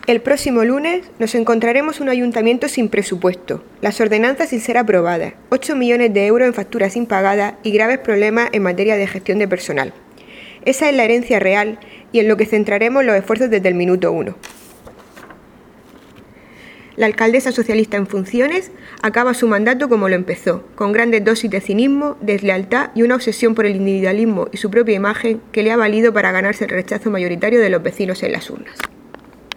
El próximo lunes nos encontraremos un ayuntamiento sin presupuesto, las ordenanzas sin ser aprobadas, 8 millones de euros en facturas impagadas y graves problemas en materia de gestión de personal. Esa es la herencia real y en lo que centraremos los esfuerzos desde el minuto 1. La alcaldesa socialista en funciones acaba su mandato como lo empezó, con grandes dosis de cinismo, deslealtad y una obsesión por el individualismo y su propia imagen que le ha valido para ganarse el rechazo mayoritario de los vecinos en las urnas.